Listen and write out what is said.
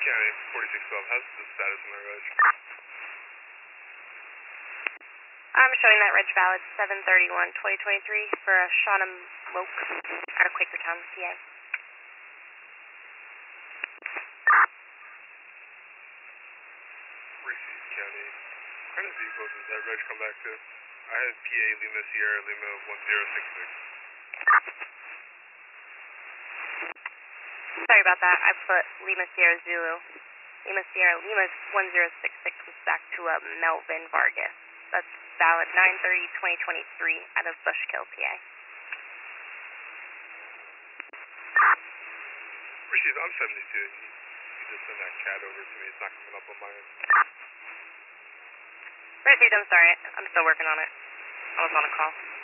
County, 4612. How's the status on that reg? I'm showing that reg valid 7/31/2023 for a Shauna Moak out of Quakertown, PA. Reese's County. What kind of vehicles does that reg come back to? I had PA Lima Sierra Lima 1066. Sorry about that. I put Lima Sierra Zulu. Lima Sierra Lima 1066 was back to Melvin Vargas. That's valid 9/30/2023 out of Bushkill, PA. Reese's, I'm 72. You just send that cat over to me. It's not coming up on my end. Received, I'm sorry. I'm still working on it. I was on a call.